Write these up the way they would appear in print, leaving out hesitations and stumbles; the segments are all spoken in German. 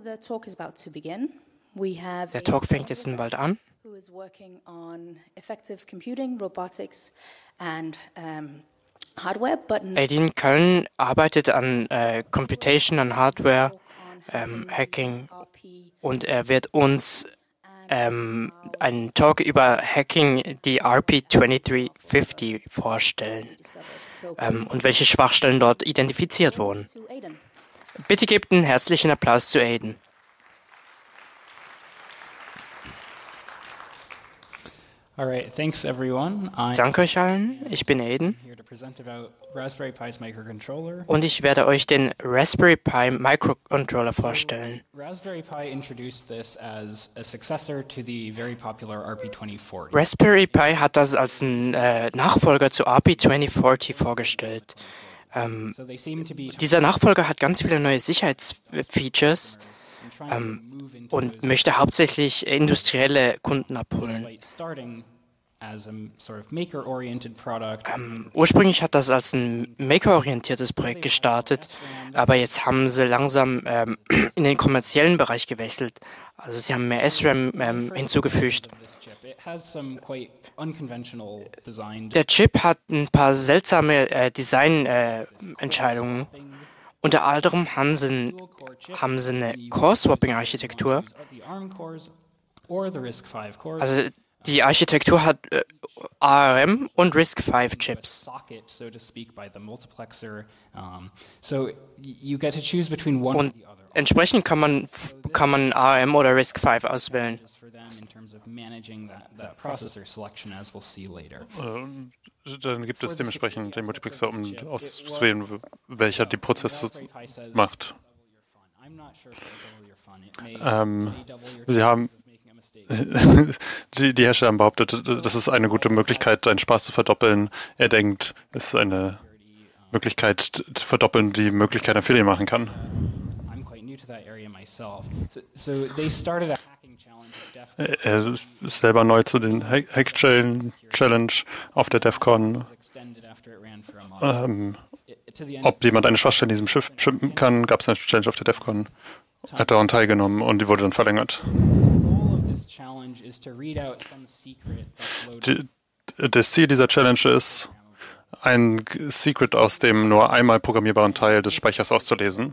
Der Talk fängt jetzt bald an. Aidin Cullen arbeitet an Computation, an Hardware, Hacking, und er wird uns einen Talk über Hacking, die RP2350, vorstellen und welche Schwachstellen dort identifiziert wurden. Bitte gebt einen herzlichen Applaus zu Aidin. Alright, thanks everyone. Danke euch allen, ich bin Aidin und ich werde euch den Raspberry Pi Microcontroller vorstellen. Raspberry Pi introduced this as a successor to the very popular RP2040. Raspberry Pi hat das als Nachfolger zu RP2040 vorgestellt. Dieser Nachfolger hat ganz viele neue Sicherheitsfeatures und möchte hauptsächlich industrielle Kunden abholen. Ursprünglich hat das als ein Maker-orientiertes Projekt gestartet, aber jetzt haben sie langsam in den kommerziellen Bereich gewechselt. Also sie haben mehr SRAM hinzugefügt. Der Chip hat ein paar seltsame Designentscheidungen. Unter anderem haben sie eine Core-Swapping-Architektur. Also die Architektur hat ARM und RISC-V-Chips. Und entsprechend kann man ARM oder RISC-V auswählen. Dann gibt es dementsprechend den Multiplexer, um auszuwählen, welcher die Prozesse macht. Sie haben die Hersteller haben behauptet, das ist eine gute Möglichkeit, deinen Spaß zu verdoppeln. Er denkt, es ist eine Möglichkeit zu verdoppeln, die Möglichkeit, ein Fehler machen kann. Er ist selber neu zu den Hack-Challenge auf der DEF CON. Ob jemand eine Schwachstelle in diesem Schiff schippen kann, gab es eine Challenge auf der DEF CON. Hat daran teilgenommen und die wurde dann verlängert. Das Ziel dieser Challenge ist, ein Secret aus dem nur einmal programmierbaren Teil des Speichers auszulesen.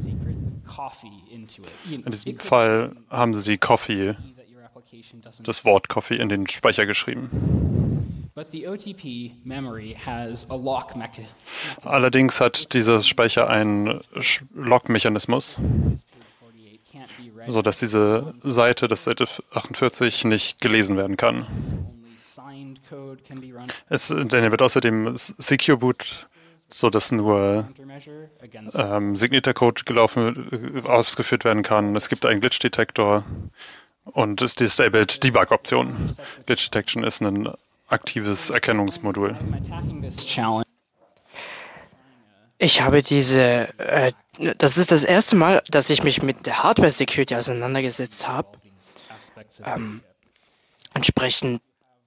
In diesem Fall haben sie Coffee, das Wort Coffee, in den Speicher geschrieben. Allerdings hat dieser Speicher einen Lock-Mechanismus, sodass diese Seite, das Seite 48, nicht gelesen werden kann. Denn er wird außerdem Secure Boot, sodass nur signierter Code ausgeführt werden kann. Es gibt einen Glitch-Detektor und es disabled Debug-Option. Glitch Detection ist ein aktives Erkennungsmodul. Ich habe das ist das erste Mal, dass ich mich mit der Hardware-Security auseinandergesetzt habe. Entsprechend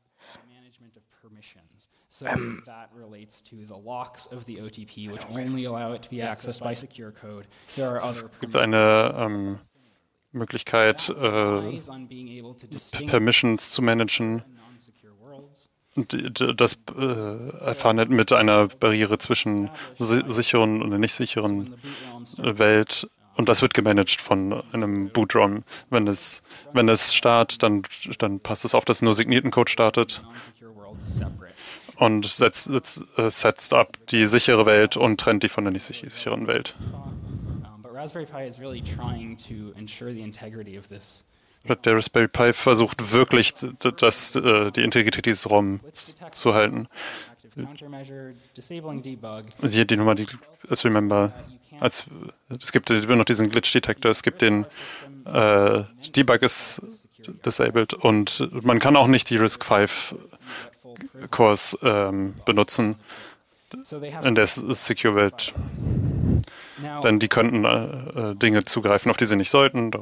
es gibt eine Möglichkeit, Permissions zu managen. Das erfahren mit einer Barriere zwischen sicheren und nicht sicheren Welt. Und das wird gemanagt von einem Boot-ROM. Wenn es startet, dann passt es auf, dass nur signierten Code startet. Und setzt ab die sichere Welt und trennt die von der nicht sicheren Welt. Der Raspberry Pi versucht wirklich, die Integrität dieses ROMs zu halten. Hier die Nummer, als Remember, es gibt immer noch diesen Glitch-Detektor, es gibt den Debug ist disabled und man kann auch nicht die RISC-V-Cores benutzen in der Secure-Welt. Denn die könnten Dinge zugreifen, auf die sie nicht sollten.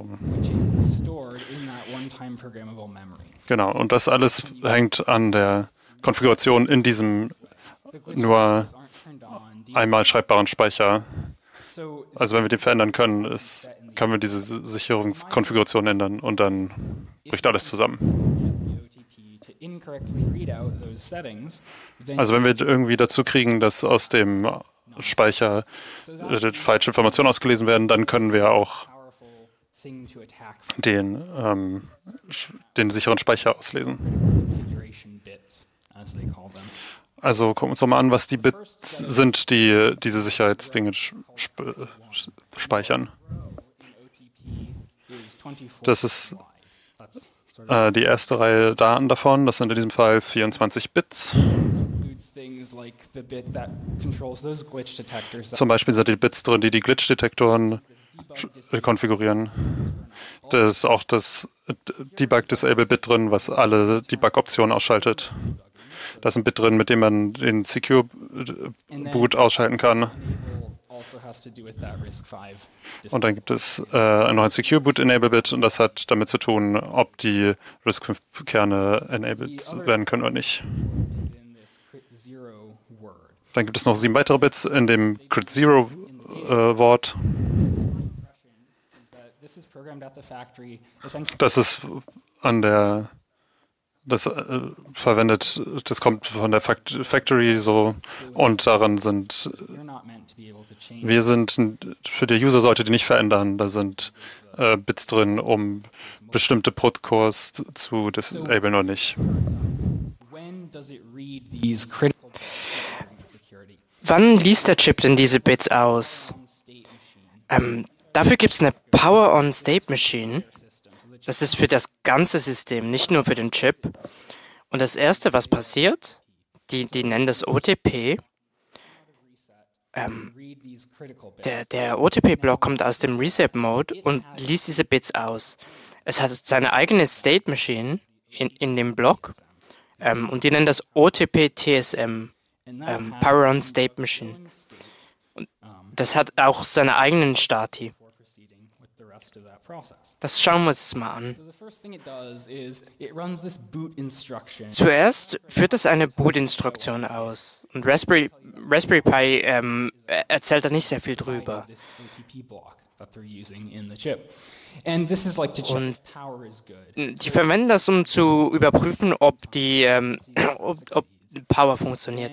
Genau, und das alles hängt an der Konfiguration in diesem nur einmal schreibbaren Speicher. Also wenn wir den verändern können, können wir diese Sicherungskonfiguration ändern und dann bricht alles zusammen. Also wenn wir irgendwie dazu kriegen, dass aus dem Speicher falsche Informationen ausgelesen werden, dann können wir auch den sicheren Speicher auslesen. Also gucken wir uns doch mal an, was die Bits sind, die diese Sicherheitsdinge speichern. Das ist die erste Reihe Daten davon. Das sind in diesem Fall 24 Bits. Zum Beispiel sind die Bits drin, die Glitch-Detektoren konfigurieren. Da ist auch das Debug-Disable-Bit drin, was alle Debug-Optionen ausschaltet. Da ist ein Bit drin, mit dem man den Secure Boot ausschalten kann. Und dann gibt es noch ein Secure Boot Enable Bit und das hat damit zu tun, ob die RISC-V-Kerne enabled werden können oder nicht. Dann gibt es noch 7 weitere Bits in dem Crit Zero Wort. Das ist verwendet, das kommt von der Factory so und daran für die User sollte die nicht verändern. Da sind Bits drin, um bestimmte Protocols zu disablen oder nicht. Wann liest der Chip denn diese Bits aus? Dafür gibt es eine Power-on-State-Machine. Das ist für das ganze System, nicht nur für den Chip. Und das Erste, was passiert, die nennen das OTP. Der OTP-Block kommt aus dem Reset-Mode und liest diese Bits aus. Es hat seine eigene State-Machine in dem Block und die nennen das OTP-TSM, Power-on-State-Machine. Und das hat auch seine eigenen Stati. Das schauen wir uns mal an. Zuerst führt es eine Boot-Instruktion aus. Und Raspberry Pi erzählt da nicht sehr viel drüber. Und die verwenden das, um zu überprüfen, ob ob Power funktioniert.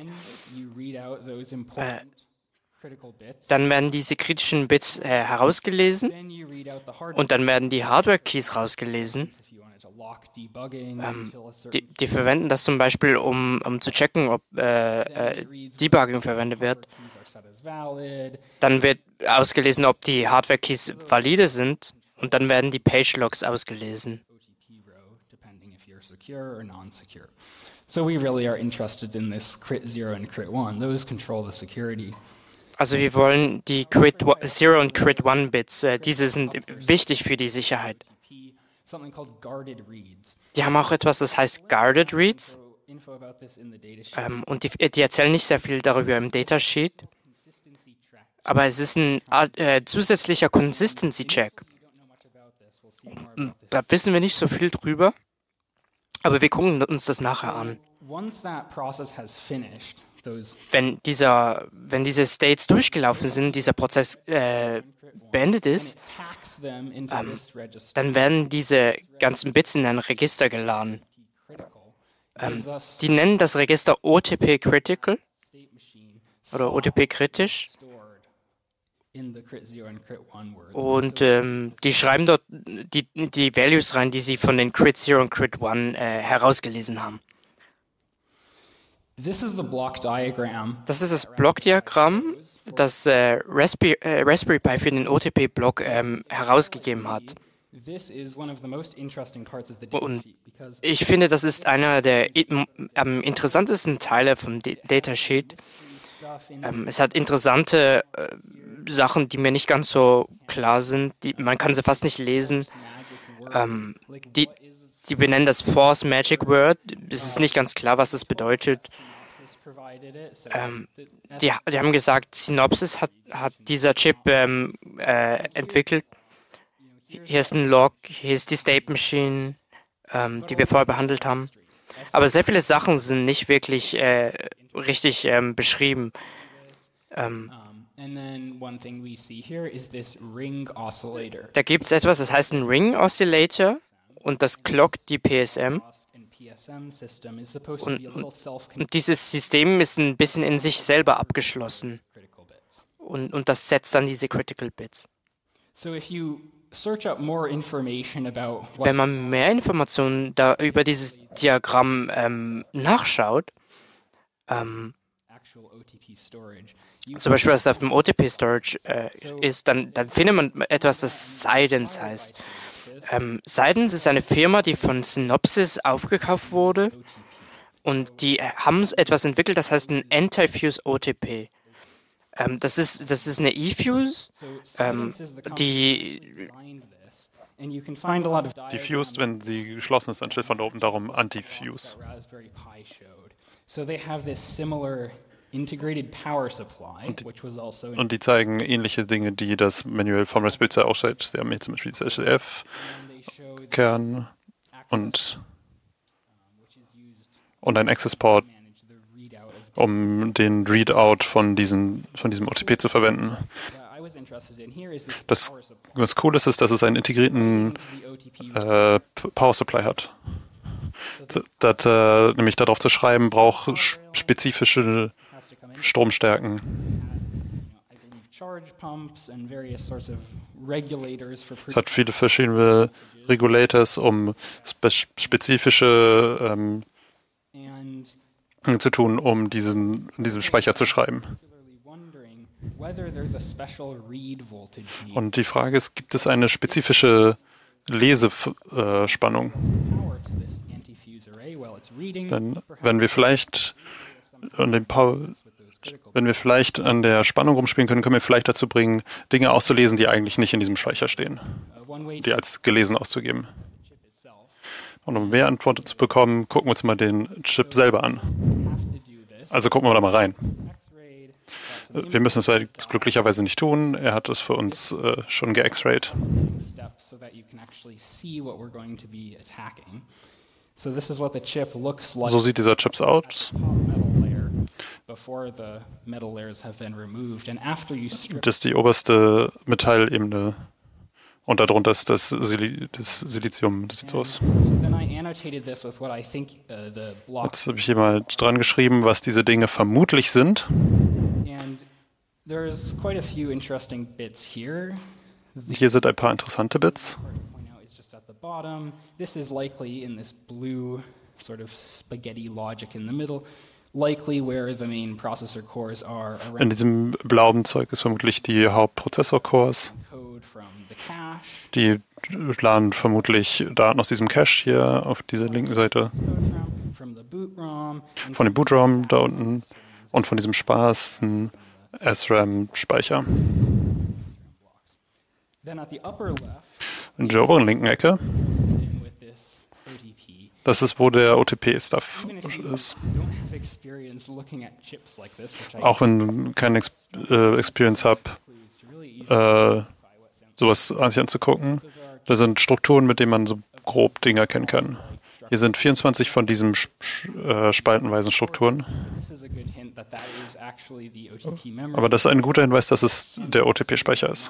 Dann werden diese kritischen Bits herausgelesen und dann werden die Hardware-Keys rausgelesen. Die verwenden das zum Beispiel, um zu checken, ob Debugging verwendet wird. Dann wird ausgelesen, ob die Hardware-Keys valide sind und dann werden die Page-Logs ausgelesen. So we really are interested in this crit 0 and crit 1. Those control the security. Also wir wollen die Crit 0 und Crit 1 Bits, diese sind wichtig für die Sicherheit. Die haben auch etwas, das heißt Guarded Reads. Und die erzählen nicht sehr viel darüber im Datasheet. Aber es ist ein zusätzlicher Consistency-Check. Da wissen wir nicht so viel drüber. Aber wir gucken uns das nachher an. Wenn diese States durchgelaufen sind, dieser Prozess beendet ist, dann werden diese ganzen Bits in ein Register geladen. Die nennen das Register OTP Critical oder OTP kritisch. Und die schreiben dort die Values rein, die sie von den Crit 0 und Crit 1 herausgelesen haben. Das ist das Blockdiagramm, das Raspberry Pi für den OTP-Block herausgegeben hat. Und ich finde, das ist einer der am interessantesten Teile vom Datasheet. Es hat interessante Sachen, die mir nicht ganz so klar sind. Man kann sie fast nicht lesen. Die benennen das Force Magic Word. Es ist nicht ganz klar, was das bedeutet. Die haben gesagt, Synopsys hat dieser Chip entwickelt. Hier ist ein Log, hier ist die State Machine, die wir vorher behandelt haben. Aber sehr viele Sachen sind nicht wirklich richtig beschrieben. Da gibt es etwas, das heißt ein Ring Oscillator und das clockt die PSM. Und dieses System ist ein bisschen in sich selber abgeschlossen. Und das setzt dann diese Critical Bits. Wenn man mehr Informationen über dieses Diagramm nachschaut, zum Beispiel was auf dem OTP-Storage ist, dann findet man etwas, das Sidence heißt. Sidence ist eine Firma, die von Synopsys aufgekauft wurde und die haben etwas entwickelt, das heißt ein Anti-Fuse OTP. Das ist eine eFuse, die Diffused, wenn sie geschlossen ist, anstelle von oben, darum Anti-Fuse. Und die zeigen ähnliche Dinge, die das Manual vom Raspberry Pi auch zeigt. Sie haben hier zum Beispiel das SLF-Kern und ein Access-Port, um den Readout von diesem OTP zu verwenden. Was cool ist, dass es einen integrierten Power Supply hat. Nämlich darauf zu schreiben, braucht spezifische Stromstärken. Es hat viele verschiedene Regulators, um spezifische zu tun, um diesem Speicher zu schreiben. Und die Frage ist, gibt es eine spezifische Lesespannung? Denn wenn wir vielleicht an der Spannung rumspielen können, können wir vielleicht dazu bringen, Dinge auszulesen, die eigentlich nicht in diesem Speicher stehen, die als gelesen auszugeben. Und um mehr Antworten zu bekommen, gucken wir uns mal den Chip selber an. Also gucken wir da mal rein. Wir müssen es halt glücklicherweise nicht tun. Er hat es für uns schon ge-X-rayed. So sieht dieser Chip aus. Das ist die oberste Metallebene. Und darunter ist das Silizium. Das sieht so aus. Jetzt habe ich hier mal dran geschrieben, was diese Dinge vermutlich sind. Hier sind ein paar interessante Bits. This is likely in this blue sort of spaghetti logic in the middle, likely where the main processor cores are. In diesem blauen Zeug ist vermutlich die Hauptprozessor-Cores. Die laden vermutlich Daten aus diesem Cache hier auf dieser linken Seite. Von dem Boot-ROM da unten und von diesem sparsen SRAM-Speicher. In der oberen linken Ecke, das ist, wo der OTP-Stuff ist. Auch wenn du keine Experience hast, sowas sich anzugucken, da sind Strukturen, mit denen man so grob Dinge erkennen kann. Hier sind 24 von diesen spaltenweisen Strukturen. Aber das ist ein guter Hinweis, dass es der OTP-Speicher ist.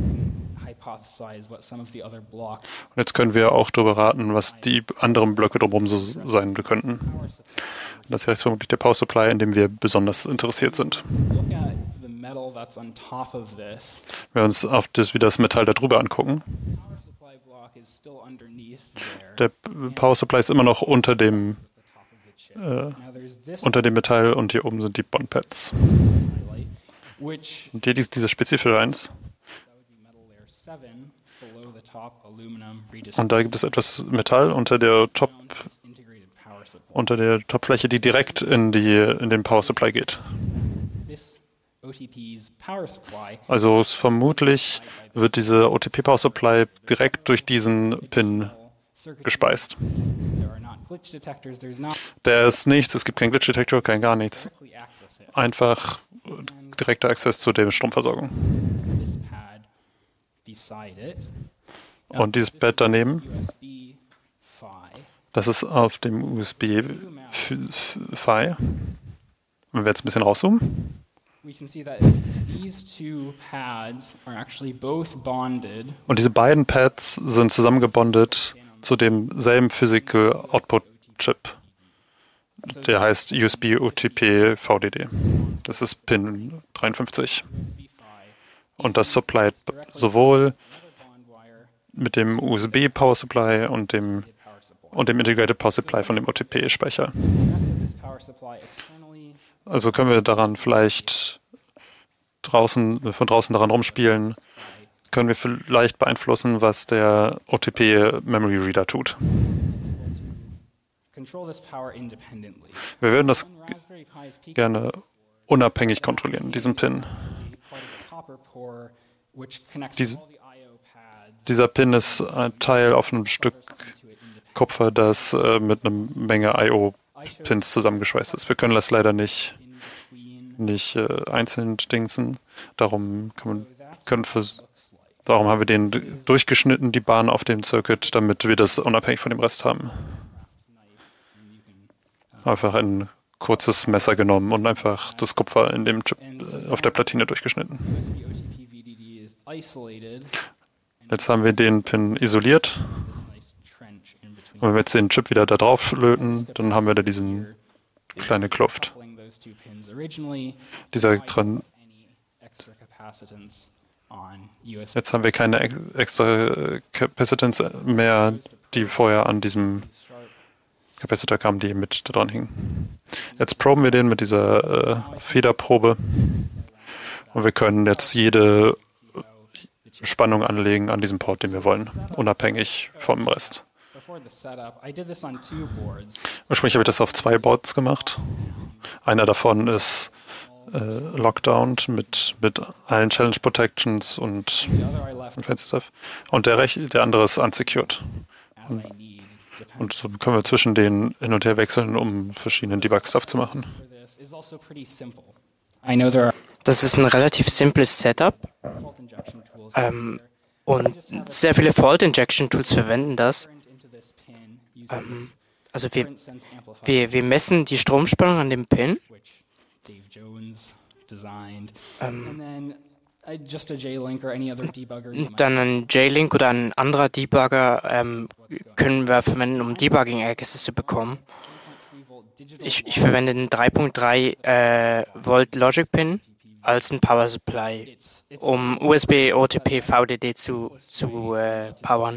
Und jetzt können wir auch darüber raten, was die anderen Blöcke drumherum so sein könnten. Das hier ist vermutlich der Power Supply, in dem wir besonders interessiert sind. Wenn wir uns wie das Metall darüber angucken, der Power Supply ist immer noch unter dem Metall und hier oben sind die Bondpads. Und hier dieser spezifische eins. Und da gibt es etwas Metall unter der Topfläche, die direkt in den Power Supply geht. Also vermutlich wird diese OTP Power Supply direkt durch diesen Pin gespeist. Der ist nichts, es gibt keinen Glitch-Detektor, kein gar nichts. Einfach direkter Access zu der Stromversorgung. Und dieses Pad daneben, das ist auf dem USB-Phi. Wenn wir jetzt ein bisschen rauszoomen, we can see that these two pads are actually both bonded. Und diese beiden Pads sind zusammengebondet zu demselben Physical Output Chip. Der heißt USB OTP VDD. Das ist Pin 53. Und das supplied sowohl mit dem USB Power Supply und dem Integrated Power Supply von dem OTP-Speicher. Also können wir daran vielleicht von draußen daran rumspielen, können wir vielleicht beeinflussen, was der OTP Memory Reader tut. Wir würden das gerne unabhängig kontrollieren, diesen Pin. Dieser Pin ist ein Teil auf einem Stück Kupfer, das mit einer Menge I/O-Pins zusammengeschweißt ist. Wir können das leider nicht einzeln dingsen. Darum haben wir den durchgeschnitten, die Bahn auf dem Circuit, damit wir das unabhängig von dem Rest haben. Einfach ein kurzes Messer genommen und einfach das Kupfer in dem Chip auf der Platine durchgeschnitten. Jetzt haben wir den Pin isoliert. Und wenn wir jetzt den Chip wieder da drauf löten, dann haben wir da diesen kleine Kluft. Jetzt haben wir keine extra Capacitance mehr, die vorher an diesem Capacitor kamen, die mit da dran hingen. Jetzt proben wir den mit dieser Federprobe und wir können jetzt jede Spannung anlegen an diesem Port, den wir wollen, unabhängig vom Rest. Ursprünglich habe ich das auf 2 Boards gemacht. Einer davon ist lockdowned mit allen Challenge Protections und fancy stuff. Und der andere ist unsecured. Und so können wir zwischen denen hin und her wechseln, um verschiedenen Debug-Stuff zu machen. Das ist ein relativ simples Setup. Und sehr viele Fault-Injection-Tools verwenden das. Also wir messen die Stromspannung an dem Pin. Dann ein J-Link oder ein anderer Debugger können wir verwenden, um Debugging-Access zu bekommen. Ich verwende einen 3.3 Volt Logic Pin als ein Power Supply, um USB OTP VDD zu powern.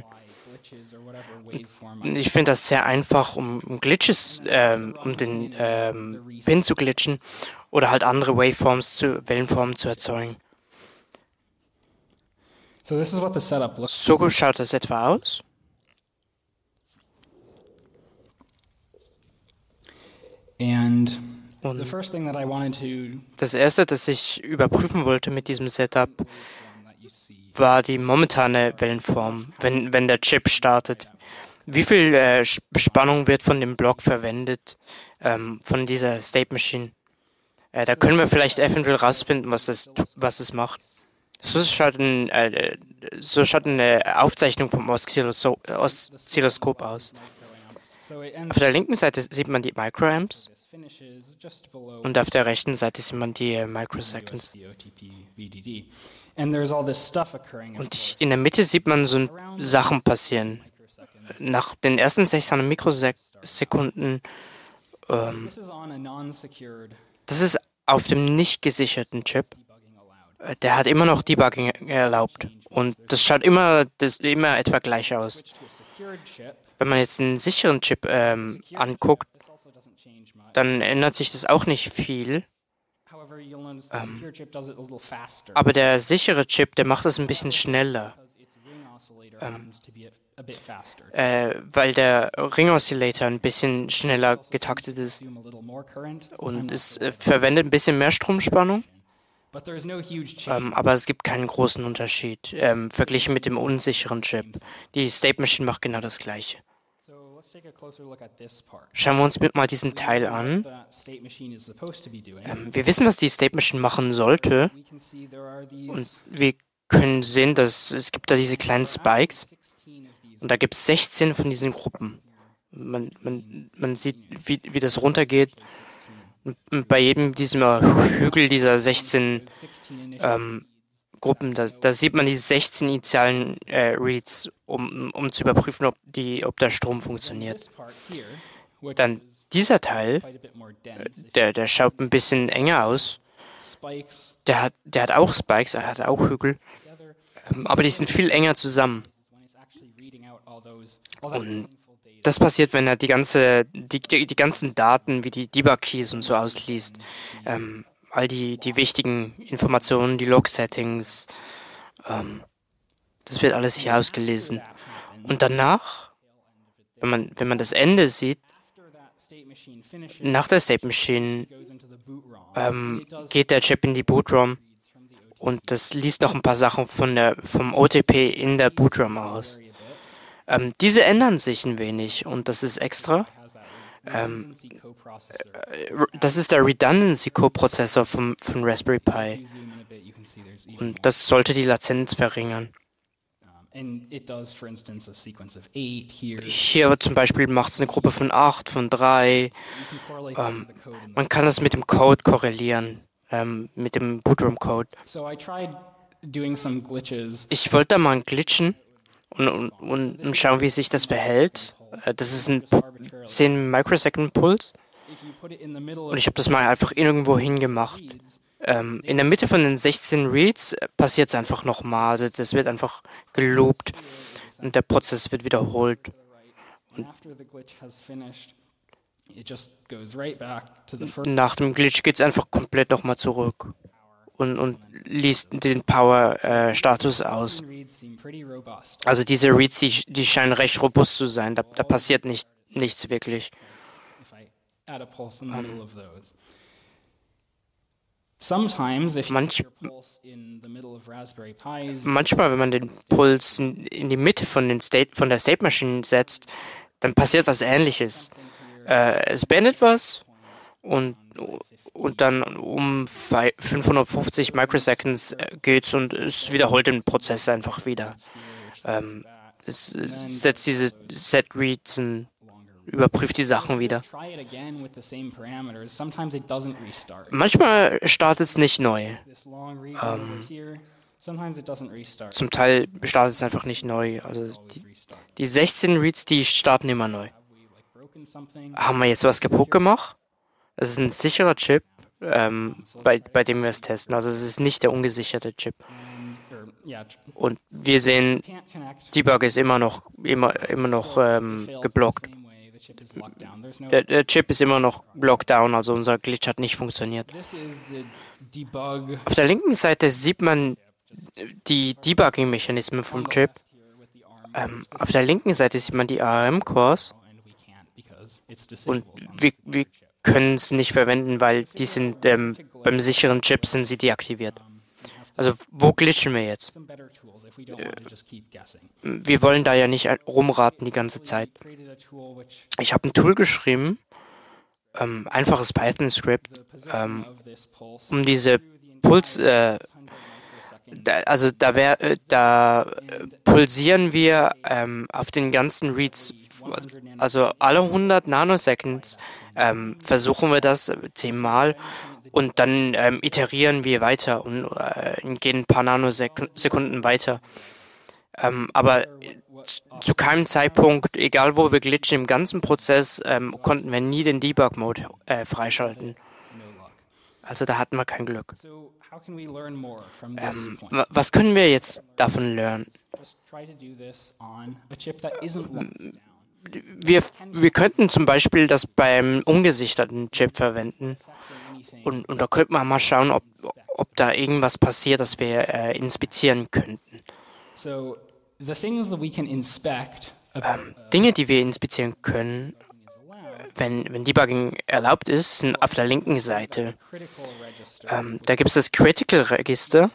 Ich finde das sehr einfach, um Glitches, um den Pin zu glitchen oder halt andere Wellenformen zu erzeugen. So schaut das etwa aus. Und das Erste, das ich überprüfen wollte mit diesem Setup, war die momentane Wellenform, wenn der Chip startet. Wie viel Spannung wird von dem Block verwendet, von dieser State Machine? Da können wir vielleicht eventuell rausfinden, was es macht. So schaut eine Aufzeichnung vom Oszilloskop aus. Auf der linken Seite sieht man die Microamps und auf der rechten Seite sieht man die Microseconds. Und in der Mitte sieht man so Sachen passieren. Nach den ersten 600 Mikrosekunden, das ist auf dem nicht gesicherten Chip. Der hat immer noch Debugging erlaubt. Und das schaut immer etwa gleich aus. Wenn man jetzt einen sicheren Chip anguckt, dann ändert sich das auch nicht viel. Aber der sichere Chip, der macht das ein bisschen schneller. Weil der Ring Oscillator ein bisschen schneller getaktet ist. Und es verwendet ein bisschen mehr Stromspannung. Aber es gibt keinen großen Unterschied verglichen mit dem unsicheren Chip. Die State Machine macht genau das Gleiche. Schauen wir uns mal diesen Teil an. Wir wissen, was die State Machine machen sollte. Und wir können sehen, dass es gibt da diese kleinen Spikes. Und da gibt es 16 von diesen Gruppen. Man sieht, wie das runtergeht. Und bei jedem dieser Hügel dieser 16 Gruppen, da sieht man die 16 initialen Reads, um zu überprüfen, ob der Strom funktioniert. Dann dieser Teil, der schaut ein bisschen enger aus. Der hat auch Spikes, er hat auch Hügel, aber die sind viel enger zusammen. Und das passiert, wenn er die ganzen Daten wie die Debug-Keys und so ausliest. All die wichtigen Informationen, die Log-Settings, das wird alles hier ausgelesen. Und danach, wenn man das Ende sieht, nach der State Machine geht der Chip in die Boot-ROM und das liest noch ein paar Sachen vom OTP in der Boot-ROM aus. Diese ändern sich ein wenig und das ist extra. Das ist der Redundancy-Coprozessor von Raspberry Pi und das sollte die Latenz verringern. Hier zum Beispiel macht es eine Gruppe von 8, von 3. Man kann das mit dem Code korrelieren, mit dem Boot-ROM-Code. Ich wollte da mal glitchen und schauen, wie sich das verhält. Das ist ein 10 Microsecond Puls und ich habe das mal einfach irgendwo hingemacht. In der Mitte von den 16 Reads passiert es einfach nochmal. Also das wird einfach geloopt und der Prozess wird wiederholt. Und nach dem Glitch geht es einfach komplett nochmal zurück und liest den Power-Status aus. Also diese Reads, die scheinen recht robust zu sein. Da passiert nichts wirklich. Manchmal, wenn man den Puls in die Mitte von der State Machine setzt, dann passiert was Ähnliches. Es beendet was und dann um 550 Microseconds geht's und es wiederholt den Prozess einfach wieder. Es setzt diese Set-Reads und überprüft die Sachen wieder. Manchmal startet es nicht neu. Zum Teil startet es einfach nicht neu. Also die 16 Reads, die starten immer neu. Haben wir jetzt was kaputt gemacht? Das ist ein sicherer Chip, bei dem wir es testen. Also es ist nicht der ungesicherte Chip. Und wir sehen, Debug ist immer noch geblockt. Der Chip ist immer noch Lockdown, also unser Glitch hat nicht funktioniert. Auf der linken Seite sieht man die Debugging-Mechanismen vom Chip. Auf der linken Seite sieht man die ARM-Cores. Und wir können es nicht verwenden, weil die sind beim sicheren Chip sind sie deaktiviert. Also wo glitchen wir jetzt? Wir wollen da ja nicht rumraten die ganze Zeit. Ich habe ein Tool geschrieben, einfaches Python-Script, um diese Puls, da pulsieren wir auf den ganzen Reads, also alle 100 Nanoseconds versuchen wir das 10 Mal. Und dann iterieren wir weiter und gehen ein paar Nanosekunden weiter. Aber zu keinem Zeitpunkt, egal wo wir glitchen, im ganzen Prozess konnten wir nie den Debug-Mode freischalten. Also da hatten wir kein Glück. Was können wir jetzt davon lernen? Wir könnten zum Beispiel das beim ungesicherten Chip verwenden. Und da könnte man mal schauen, ob da irgendwas passiert, das wir inspizieren könnten. Dinge, die wir inspizieren können, wenn Debugging erlaubt ist, sind auf der linken Seite. Da gibt es das Critical Register.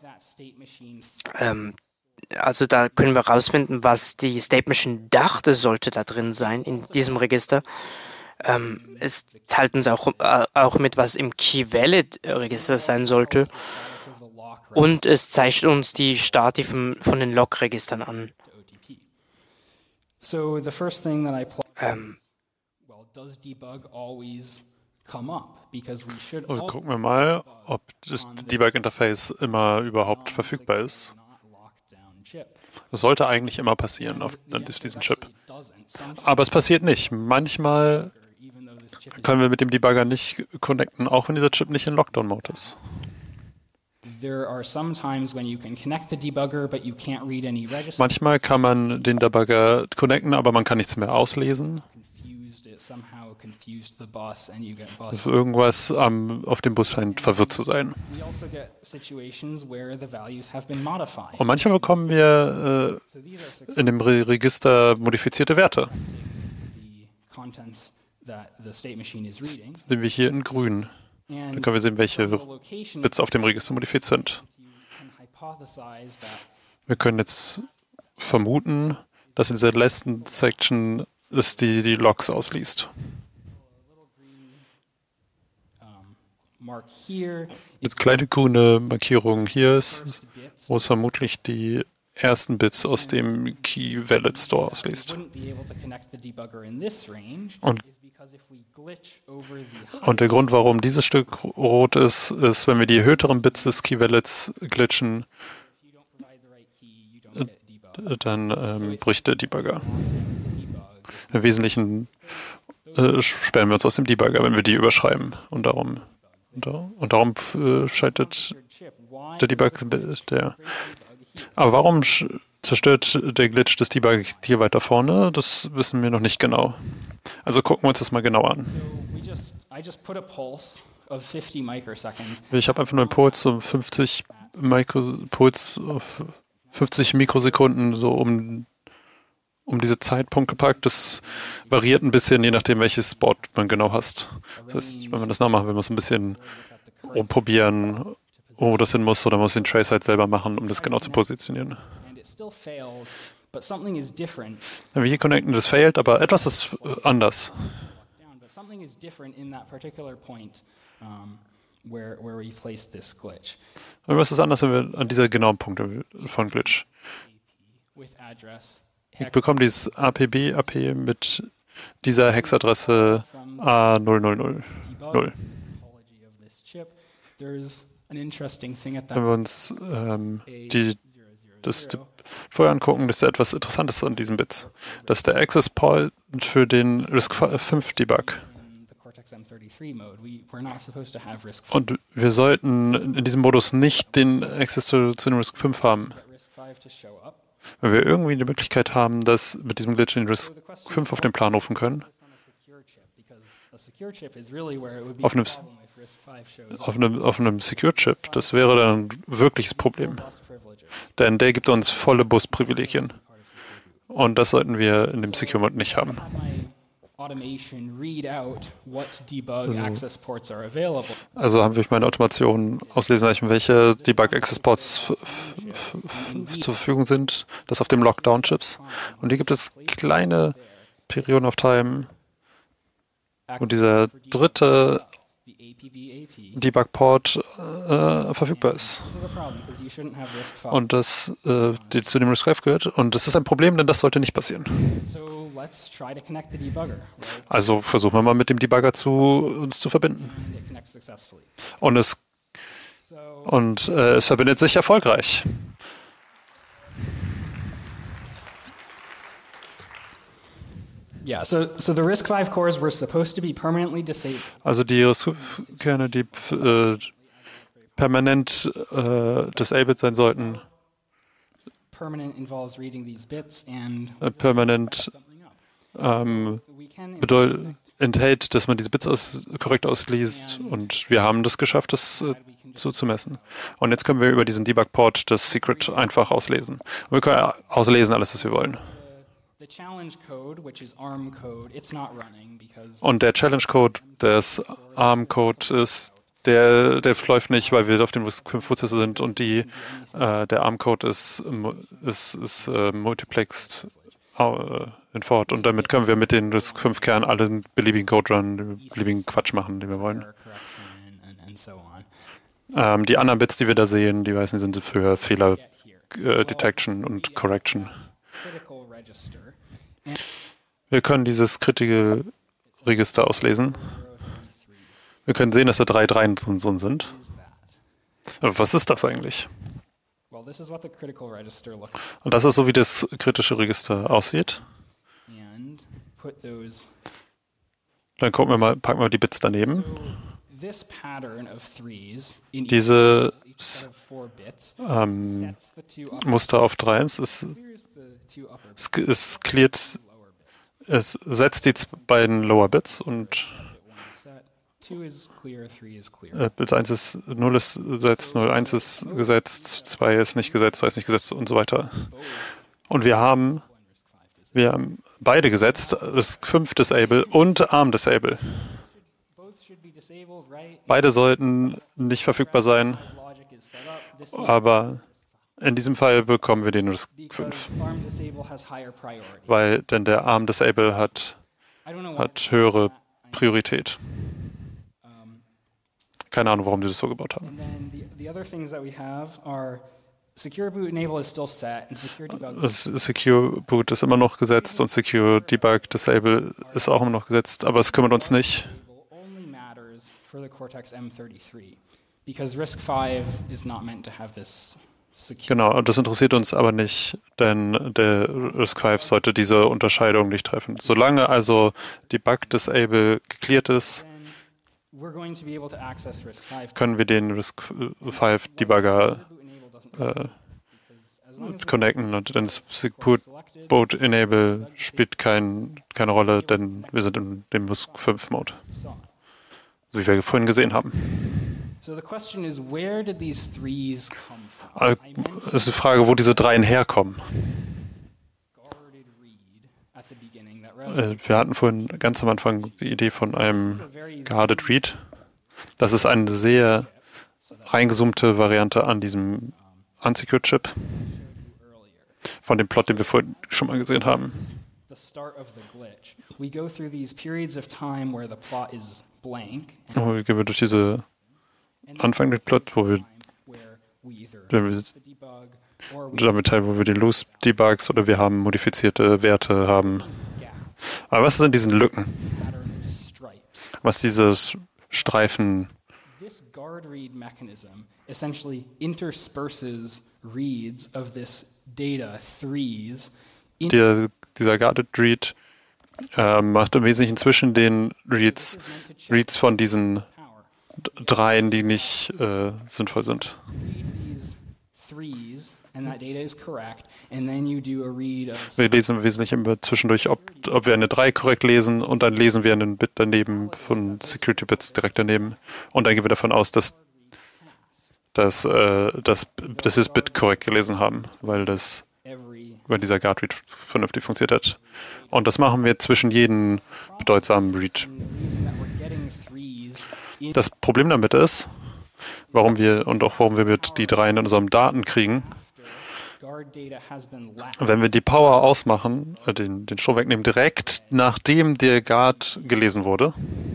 Also da können wir herausfinden, was die State Machine dachte, sollte da drin sein in diesem Register. Es teilt uns auch mit, was im Key-Valid-Register sein sollte. Und es zeigt uns die Stati von den Log-Registern an. Also gucken wir mal, ob das Debug-Interface immer überhaupt verfügbar ist. Das sollte eigentlich immer passieren auf diesem Chip. Aber es passiert nicht. Manchmal können wir mit dem Debugger nicht connecten, auch wenn dieser Chip nicht in Lockdown-Mode ist. Manchmal kann man den Debugger connecten, aber man kann nichts mehr auslesen. Irgendwas auf dem Bus scheint verwirrt zu sein. Und manchmal bekommen wir in dem Register modifizierte Werte. Sehen wir hier in grün. Dann können wir sehen, welche Bits auf dem Register modifiziert sind. Wir können jetzt vermuten, dass in dieser letzten Section es die Logs ausliest. Jetzt kleine grüne Markierung hier ist, wo es vermutlich die ersten Bits aus dem Key Valid Store ausliest. Und der Grund, warum dieses Stück rot ist, ist, wenn wir die höheren Bits des Key Valids glitchen, dann bricht der Debugger. Im Wesentlichen sperren wir uns aus dem Debugger, wenn wir die überschreiben. Und darum scheitert der Debugger. Aber warum zerstört der Glitch des Debuggers hier weiter vorne? Das wissen wir noch nicht genau. Also gucken wir uns das mal genau an. Ich habe einfach nur einen Puls um 50 Mikrosekunden so um diese Zeitpunkt gepackt. Das variiert ein bisschen, je nachdem, welches Board man genau hast. Das heißt, wenn man das nachmachen will, muss man ein bisschen rumprobieren, wo das hin muss, oder muss den Trace halt selber machen, um das genau zu positionieren. Wenn wir hier connecten, das failt, aber etwas ist anders. Aber was ist anders, wenn wir an dieser genauen Punkt von Glitch? Ich bekomme dieses AP mit dieser Hexadresse A0000. Wenn wir uns das vorher angucken, das ist etwas Interessantes an diesen Bits. Das ist der Access Point für den RISC-V Debug. Und wir sollten in diesem Modus nicht den Access zu dem RISC-V haben. Wenn wir irgendwie die Möglichkeit haben, dass mit diesem Glitch den RISC-V auf den Plan rufen können, auf einem Secure-Chip, das wäre dann ein wirkliches Problem. Denn der gibt uns volle Busprivilegien. Und das sollten wir in dem Secure-Mode nicht haben. Also haben wir durch meine Automation auslesen lassen, welche Debug-Access-Ports zur Verfügung sind, das auf dem Lockdown-Chips. Und hier gibt es kleine Perioden of Time, wo dieser dritte Debug-Port verfügbar ist. Und das zu dem RISC-V gehört. Und das ist ein Problem, denn das sollte nicht passieren. Also versuchen wir mal mit dem Debugger uns zu verbinden. Und es verbindet sich erfolgreich. Yeah, so the RISC-V cores were supposed to be permanently disabled. Also die RISC-Kerne, die permanent disabled sein sollten. Permanent involves reading these bits and permanent enthält, dass man diese Bits korrekt ausliest, und wir haben das geschafft, das zu messen. Und jetzt können wir über diesen Debug-Port das Secret einfach auslesen. Und wir können auslesen alles, was wir wollen. Und der Challenge-Code des ARM-Code ist, der läuft nicht, weil wir auf dem RISC-V-Prozessor sind, und der ARM-Code ist multiplexed in Fort, und damit können wir mit den RISC-V-Kernen allen beliebigen Code-Run, beliebigen Quatsch machen, den wir wollen. Die anderen Bits, die wir da sehen, die weißen, sind für Fehler Detection und Correction. Wir können dieses Critical Register auslesen. Wir können sehen, dass da 3 Dreien drin sind. is that? Aber was ist das eigentlich? Well, this is what the critical register looks like. Und das ist so, wie das kritische Register aussieht. And put those. Dann packen wir die Bits daneben. So this pattern of threes in each Dieses set of 4 bits sets the two upper Muster auf 3, es clears the two upper bits, es cleart, lower bits. es setzt die beiden Lower Bits und Bit 1 is set, 2 is clear, 3 is clear. Bit 1 ist 0 ist gesetzt, 0 1 ist gesetzt, 2 ist nicht gesetzt, 3 ist nicht gesetzt und so weiter. Und wir haben beide gesetzt, das 5 Disable und Arm Disable. Both should be disabled, right? Beide sollten nicht verfügbar sein, As logic is set up, this one, aber in diesem Fall bekommen wir den RISC because 5, arm disable has higher priority. weil denn der Arm Disable hat I don't know why. höhere Priorität. Keine Ahnung, warum sie das so gebaut haben. And then the other things that we have are secure boot enable is still set and secure debug Das Secure Boot ist immer noch gesetzt und Secure Debug Disable ist auch immer noch gesetzt, aber es kümmert uns nicht. only matters for the Cortex M33 because RISC-V is not meant to have this secure. Genau, und das interessiert uns aber nicht, denn der RISC-V sollte diese Unterscheidung nicht treffen. Solange also Debug Disable geklärt ist, Then we're going to be able to access RISC-V. können wir den RISC-V Debugger Boot enable doesn't matter because as long as connecten und dann ist Secure Boot Enable spielt keine Rolle, denn wir sind in dem RISC-V Mode, so. so wie wir vorhin gesehen haben. So the question is, where did these threes come from? Also, I mentioned es ist die Frage, wo diese Dreien herkommen. guarded read at the beginning that Raspberry Wir hatten vorhin ganz am Anfang die Idee von einem Guarded Read. Das ist eine sehr reingezoomte Variante an diesem Unsecured Chip von dem Plot, den wir vorhin schon mal gesehen haben. the start of the glitch. We go through these periods of time where the plot is blank and Wo gehen wir durch diese Anfang des Plot, wo wir where we either wenn wir the debug or we damit teilen, wo wir den Loose Debugs oder wir haben modifizierte Werte haben. gap Aber was sind diesen Lücken? pattern of stripes. Was dieses Streifen? This guard read mechanism essentially intersperses reads of this data threes Dieser Guarded Read macht im Wesentlichen zwischen den Reads von diesen power. Dreien, die nicht sinnvoll sind. Read these threes and that data is correct and then you do a read of Wir lesen im Wesentlichen immer zwischendurch, ob wir eine 3 korrekt lesen und dann lesen wir einen Bit daneben von Security Bits direkt daneben und dann gehen wir davon aus, dass wir das Bit korrekt gelesen haben, weil every dieser Guard Read vernünftig funktioniert hat. Und das machen wir zwischen jedem bedeutsamen Read. and the reason that we're getting threes in Das Problem damit ist, warum wir die Dreien in unserem Daten kriegen, guard data has been lacked. wenn wir die Power ausmachen, den Strom wegnehmen, direkt nachdem der Guard gelesen wurde,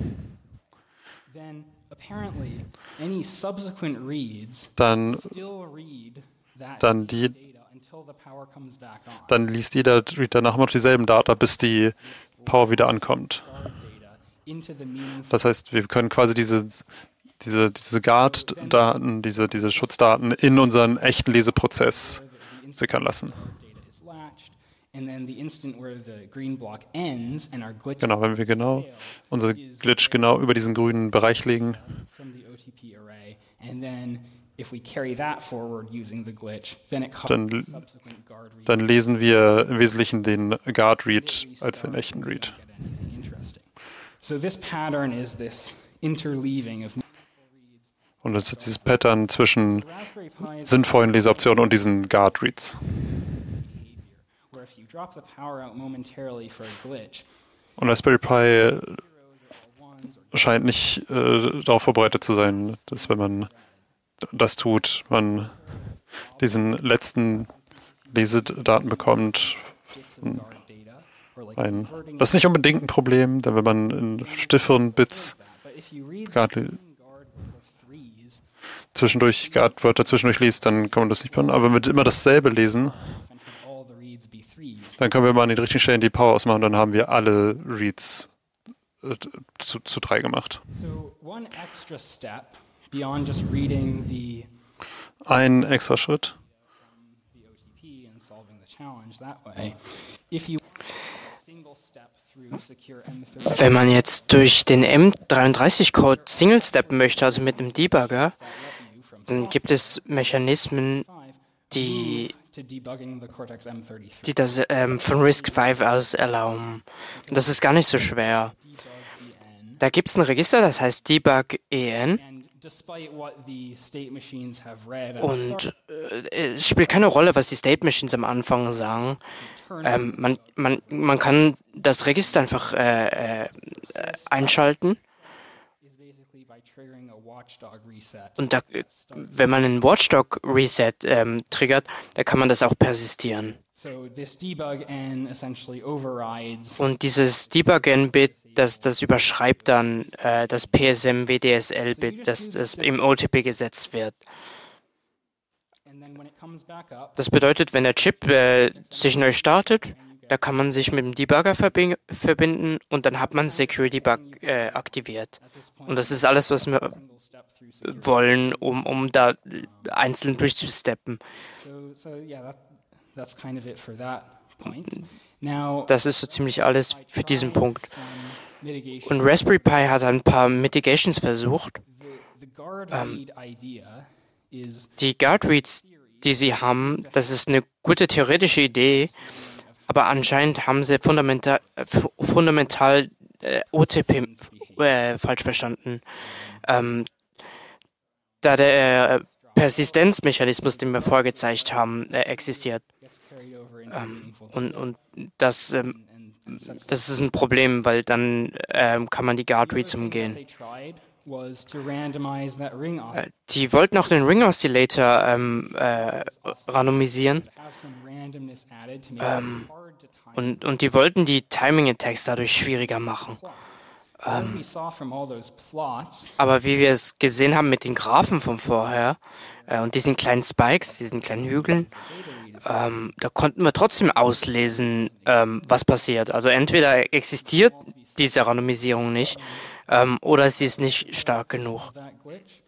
Then apparently any subsequent reads dann still read that dann die- data until the power comes back on. dann liest jeder Read danach immer noch dieselben Daten, bis die Power wieder ankommt. Guard data into the meaningful Das heißt, wir können quasi diese Guard-Daten, diese Schutzdaten in unseren echten Leseprozess sickern lassen. data is latched, and then the instant where the green block ends and our glitch Genau, wenn wir unser Glitch genau über diesen grünen Bereich legen, from the OTP array, and then if we carry that forward using the glitch, then it Dann- causes the subsequent guard read. dann lesen wir im Wesentlichen den Guard-Read als den echten Read. Get anything interesting. So this pattern is this interleaving of Und das ist dieses Pattern zwischen Raspberry Pi is sinnvollen Leseoptionen und diesen Guard-Reads. behavior, where if you drop the power out momentarily for a glitch, Und Raspberry Pi ones or scheint nicht darauf vorbereitet zu sein, dass wenn man das tut, man diesen letzten Lesedaten bekommt. bits of guard data, or like Das converting ist nicht unbedingt ein Problem, denn wenn man in stifferen Bits that. But if you read the Guard, guard of threes, Guard-Wörter zwischendurch liest, dann kann man das nicht machen. Aber wenn wir immer dasselbe lesen, often have all the reads be threes. dann können wir mal an den richtigen Stellen die Power ausmachen, dann haben wir alle Reads zu 3 gemacht. So one extra step beyond just reading Ein extra Schritt. the OTP and solving the challenge that way. If you single step through secure M33, Wenn man jetzt durch den M33-Code Single-Steppen möchte, also mit einem Debugger, dann gibt es Mechanismen, die to debugging the Cortex M33. die das von RISC-V aus erlauben. Und das ist gar nicht so schwer. Da gibt es ein Register, das heißt Debug-EN. And despite what the state machines have read, Und es spielt keine Rolle, was die State Machines am Anfang sagen. Man kann das Register einfach einschalten. is basically by triggering a watchdog reset. Und da, wenn man einen Watchdog-Reset triggert, da kann man das auch persistieren. So this debug N essentially overrides Und dieses Debuggen-Bit, das überschreibt dann das PSM-WDSL-Bit, das im OTP gesetzt wird. and then when it comes back up, Das bedeutet, wenn der Chip sich neu startet, da kann man sich mit dem Debugger verbinden und dann hat man Secure Debug aktiviert. Und das ist alles, was wir single step through secure. wollen, um da einzeln durchzusteppen. So yeah, that's kind of it for that point. Now, Das ist so ziemlich alles für diesen Punkt. some mitigation. Und Raspberry Pi hat ein paar Mitigations versucht. The guard read idea is Die Guard Reads, die sie haben, das ist eine gute theoretische Idee, aber anscheinend haben sie fundamental OTP falsch verstanden. Da der Persistenzmechanismus, den wir vorgezeigt haben, existiert. gets carried over into meaningful Und das and sets das ist ein Problem, weil dann kann man die Guard Reads umgehen. they tried was to randomize that ring off, Die wollten auch den Ring Oscillator randomisieren have some randomness added to make it hard to time. und die wollten die Timing Attacks dadurch schwieriger machen. As we saw from all those plots, Aber wie wir es gesehen haben mit den Graphen von vorher und diesen kleinen Spikes, diesen kleinen Hügeln, da konnten wir trotzdem auslesen, was passiert. Also entweder existiert diese Randomisierung nicht oder sie ist nicht stark genug. that glitch,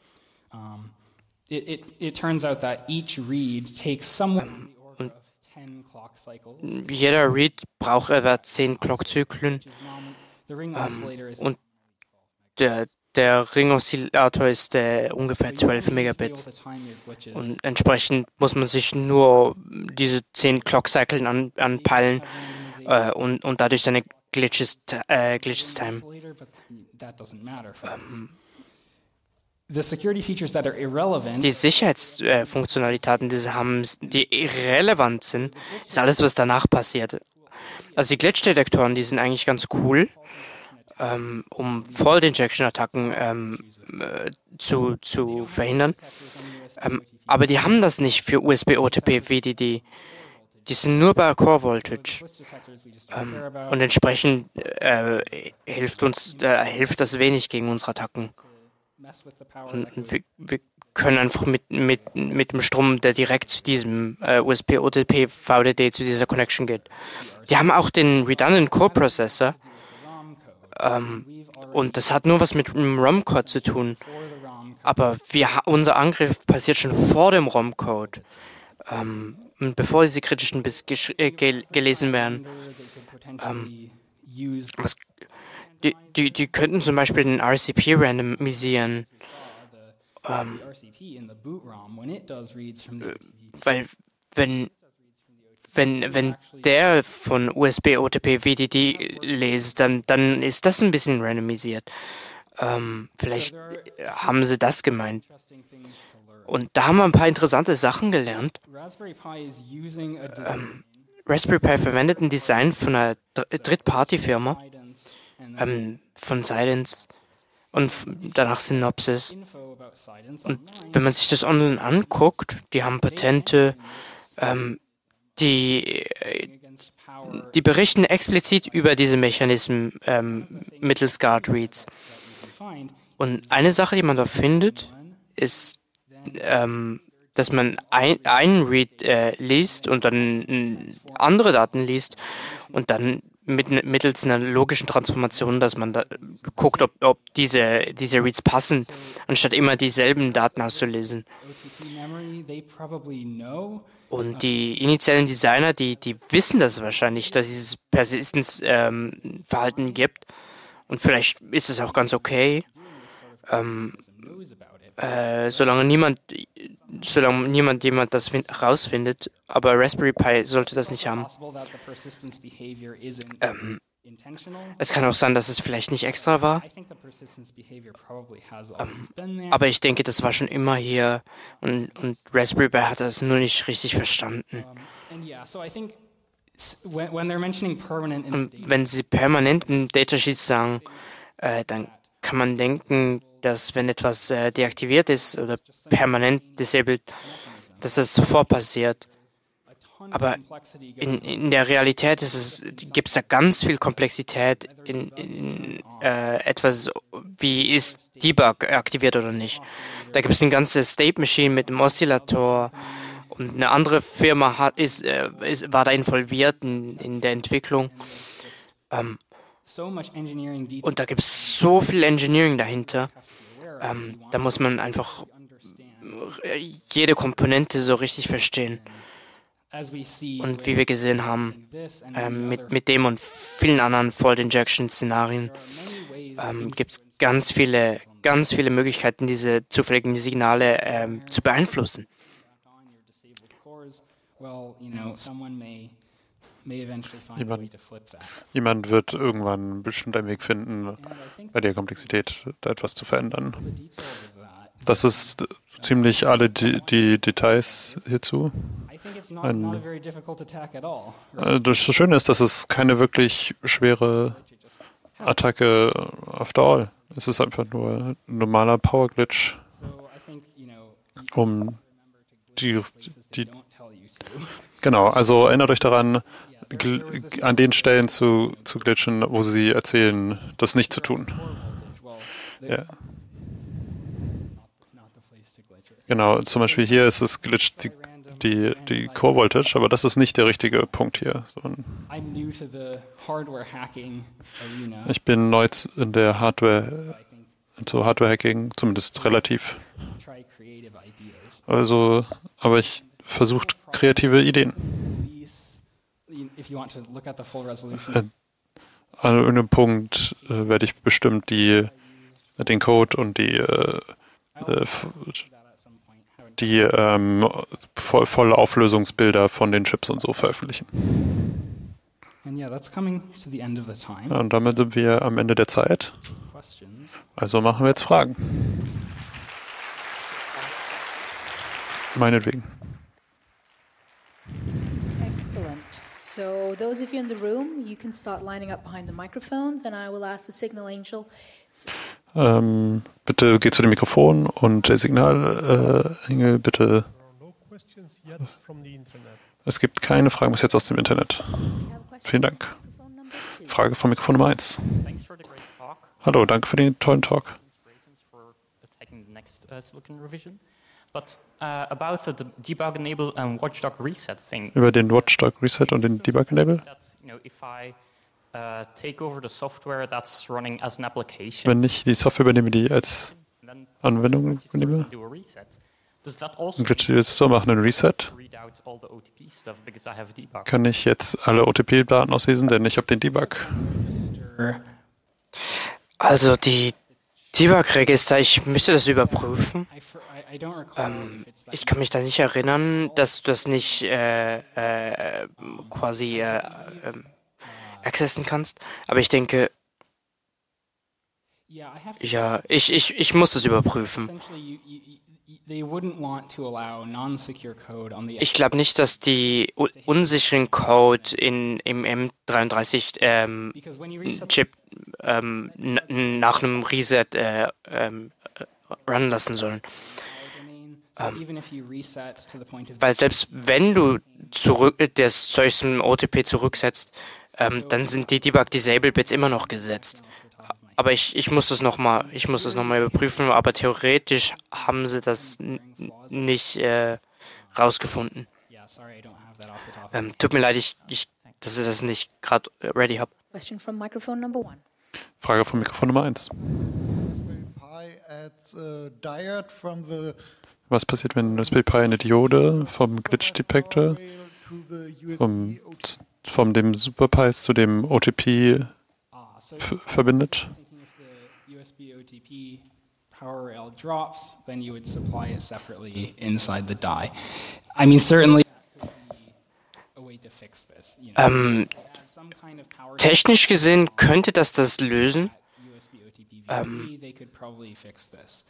it turns out that each read takes somewhere in the order of 10 clock cycles. Jeder Read braucht etwa 10 Clockzyklen. The ring oscillator is Und der Ring-Oszillator ist ungefähr 12 Megabit. able to time your glitches. Und entsprechend muss man sich nur diese 10 Clock-Cycles anpeilen und dadurch seine Glitches time. Oscillator, but that doesn't matter for us. The security features that are irrelevant Die Sicherheitsfunktionalitäten, die sie haben, die irrelevant sind, ist alles, was danach passiert. Also die Glitch-Detektoren, die sind eigentlich ganz cool, um Fault-Injection-Attacken zu verhindern. Aber die haben das nicht für USB-OTP-WDD. Die sind nur bei Core Voltage. glitch detectors we just don't care about. Und entsprechend hilft das wenig gegen unsere Attacken. Mess with the power that Und wir können einfach mit dem Strom, der direkt zu diesem USB-OTP-VDD, zu dieser Connection geht. Die haben auch den Redundant Core Processor. ROM code. Und das hat nur was mit dem ROM-Code zu tun. For the ROM code, Aber unser Angriff passiert schon vor dem ROM-Code. Und bevor diese kritischen Bits gelesen werden. they could potentially use Die könnten zum Beispiel den RCP randomisieren. the RCP in the boot ROM when it does reads from the Weil wenn der von USB OTP VDD liest, dann ist das ein bisschen randomisiert. Vielleicht haben sie das gemeint. interesting things to learn. Und da haben wir ein paar interessante Sachen gelernt. Raspberry Pi is using a design Raspberry Pi verwendet ein Design von einer Drittparty-Firma, guidance and von Silence und danach Synopsys. info about Silence Und online. wenn man sich das online anguckt, die haben Patente, die Against power Die berichten explizit über diese Mechanismen mittels Guard Reads. that you can find. Und eine Sache, die man da findet, ist, dass man einen Read liest und dann andere Daten liest und dann mittels einer logischen Transformation, dass man da guckt, ob diese Reads passen, anstatt immer dieselben Daten auszulesen. Und die initialen Designer, die wissen das wahrscheinlich, dass es dieses Persistence-Verhalten gibt. Und vielleicht ist es auch ganz okay, solange niemand das herausfindet. Aber Raspberry Pi sollte das nicht haben. Es kann auch sein, dass es vielleicht nicht extra war. Aber ich denke, das war schon immer hier und Raspberry Pi hat das nur nicht richtig verstanden. Und wenn sie permanent im Datasheet sagen, dann kann man denken, dass wenn etwas deaktiviert ist oder permanent disabled, dass das sofort passiert. Aber in der Realität gibt es da ganz viel Komplexität in etwas, wie ist Debug aktiviert oder nicht. Da gibt es ein ganzes State Machine mit einem Oszillator und eine andere Firma war da involviert in der Entwicklung. Und da gibt es so viel Engineering dahinter. Da muss man einfach jede Komponente so richtig verstehen. Und wie wir gesehen haben, mit dem und vielen anderen Fault-Injection-Szenarien gibt es ganz viele Möglichkeiten, diese zufälligen Signale zu beeinflussen. Jemand wird irgendwann bestimmt einen Weg finden, bei der Komplexität da etwas zu verändern. Das ist ziemlich alle die Details hierzu. Das Schöne ist, dass es keine wirklich schwere Attacke after all. Es ist einfach nur ein normaler Power Glitch, um genau, also erinnert euch daran, an den Stellen zu glitchen, wo sie erzählen, das nicht zu tun. Ja. Genau, zum Beispiel hier ist es glitcht die Core Voltage, aber das ist nicht der richtige Punkt hier. Ich bin neu in der Hardware-Hacking, zumindest relativ. Also, aber ich versuche kreative Ideen. An irgendeinem Punkt werde ich bestimmt den Code und die Vollauflösungsbilder von den Chips und so veröffentlichen. Und damit sind wir am Ende der Zeit. Also machen wir jetzt Fragen. Meinetwegen. Excellent. So those of you in the room, you can start lining up behind the microphones and I will ask the Signal Angel. Bitte geht zu dem Mikrofon und der Signalengel, bitte. Es gibt keine Fragen bis jetzt aus dem Internet. Vielen Dank. Frage von Mikrofon Nummer 1. Hallo, danke für den tollen Talk. Über den Watchdog Reset und den Debug Enable? Wenn ich die Software übernehme, die als Anwendung übernehme, und glitsche die jetzt so, machen einen Reset, kann ich jetzt alle OTP-Daten auslesen, denn ich habe den Debug. Also die Debug-Register, ich müsste das überprüfen. Ich kann mich da nicht erinnern, dass du das nicht quasi accessen kannst. Aber ich denke, ja, ich muss es überprüfen. Ich glaube nicht, dass die unsicheren Code im M33-Chip nach einem Reset runnen lassen sollen. Weil selbst wenn du das Zeug zum OTP zurücksetzt, dann sind die Debug-Disable-Bits immer noch gesetzt. Aber ich muss das nochmal überprüfen, aber theoretisch haben sie das nicht rausgefunden. Tut mir leid, ich dass ich das nicht gerade ready habe. Question from microphone number 1. Frage vom Mikrofon Nummer 1. Was passiert, wenn Raspberry Pi eine Diode vom Glitch Detector vom dem SuperPIs zu dem OTP verbindet? USB OTP power rail drops, then you would supply it separately inside the die. I mean, certainly a way to fix this. Some kind of power Technisch gesehen könnte das lösen. USB OTP they could probably fix this.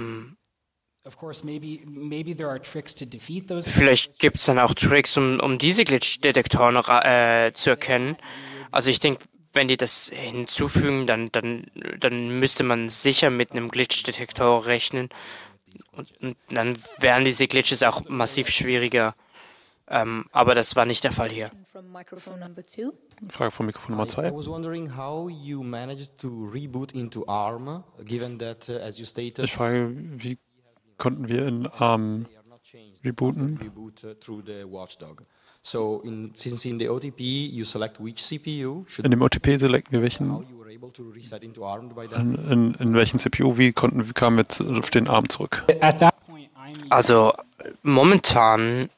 Of course, maybe there are tricks to defeat those. Vielleicht gibt es dann auch Tricks, um diese Glitch-Detektoren zu erkennen. Also ich denke, wenn die das hinzufügen, dann müsste man sicher mit einem Glitch-Detektor rechnen. Und dann wären diese Glitches auch massiv schwieriger. Aber das war nicht der Fall hier. From microphone number 2. Frage vom Mikrofon Nummer 2. I was wondering how you managed to reboot into ARM, given that, as you stated, Ich frage, wie konnten wir in ARM rebooten? reboot through the watchdog. So, since in the OTP you select which CPU, In dem OTP selekten wir welchen, how you were able to reset into ARM by then? in welchen CPU, wie kamen wir auf den ARM zurück? At that point, Also momentan,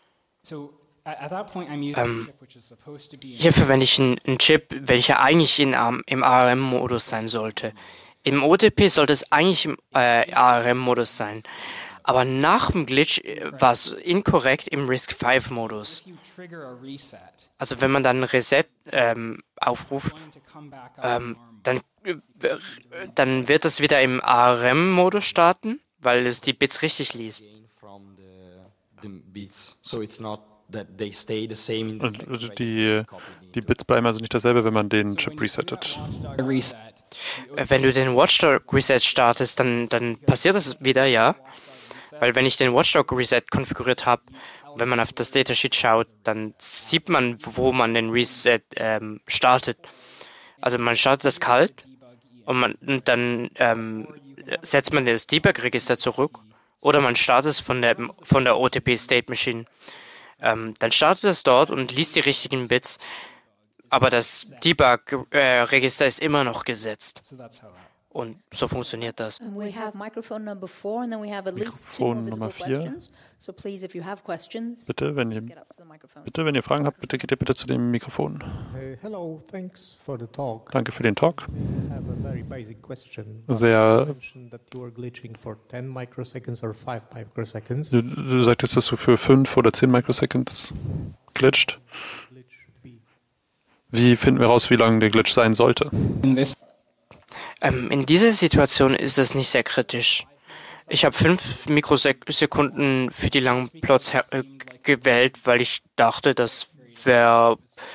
at that point, I'm using a chip which is supposed to be hier verwende ich einen Chip, welcher eigentlich im ARM-Modus sein sollte. Im OTP sollte es eigentlich im ARM-Modus sein. Aber nach dem Glitch war es inkorrekt im RISC-V-Modus. if you trigger a reset, Also wenn man dann Reset aufruft, going to come back up in ARM. dann wird es wieder im ARM-Modus starten, weil es die Bits richtig liest. From the bits. So it's not that they stay the same in the Also die Bits bleiben also nicht dasselbe, wenn man den Chip resettet. A reset. Wenn du den Watchdog Reset startest, dann passiert das wieder, ja. Weil wenn ich den Watchdog Reset konfiguriert habe, wenn man auf das Datasheet schaut, dann sieht man, wo man den Reset startet. Also man startet das kalt und dann setzt man das Debug-Register zurück oder man startet es von der OTP State Machine. Dann startet es dort und liest die richtigen Bits, aber das Debug-Register ist immer noch gesetzt. So that's how that. Und so funktioniert das. And we have microphone number 4, and then we have at least 2 Mikrofon more visible Nummer 4. questions. So please, if you have questions, Bitte, wenn let's ihr, get up to the microphones. wenn ihr Fragen habt, bitte geht ihr bitte zu dem Mikrofon. Hello, thanks for the talk. Danke für den Talk. I have a very basic question. Sehr, You mentioned that you were glitching for 10 microseconds or 5 microseconds. du sagtest, dass du für 5 oder 10 Microseconds glitscht. Glitch should be Wie finden wir raus, wie lang der Glitch sein sollte? In this, In dieser Situation ist es nicht sehr kritisch. Ich habe 5 Mikrosekunden für die langen Plots gewählt, weil ich dachte, das wäre